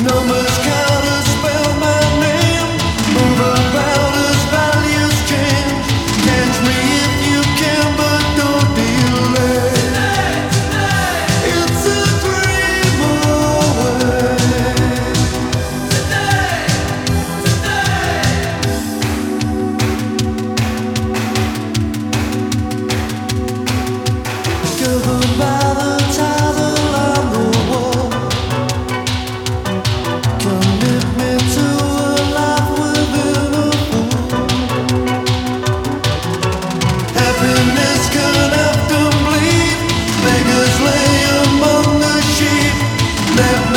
Numbers count as spell my name. Move about as values change. Catch me if you can, but don't delay. It's a dream away. Governed by the title on the wall. Commit me to a life within a fool. Happiness can often bleed. Beggars lay among the sheep. Let